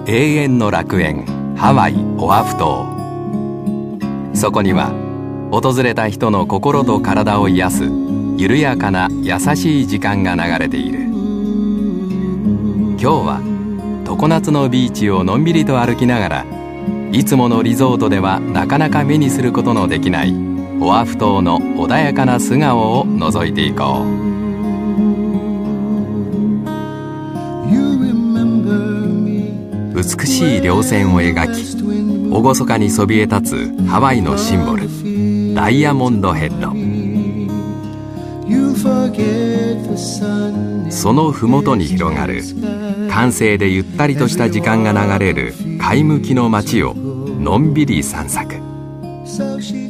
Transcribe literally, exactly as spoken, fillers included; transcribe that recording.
永遠の楽園ハワイオアフ島。そこには訪れた人の心と体を癒す緩やかな優しい時間が流れている。今日は常夏のビーチをのんびりと歩きながら、いつものリゾートではなかなか目にすることのできないオアフ島の穏やかな素顔を覗いていこう。美しい稜線を描き、厳かにそびえ立つハワイのシンボル、ダイヤモンドヘッド。その麓に広がる閑静でゆったりとした時間が流れる貝向きの街をのんびり散策。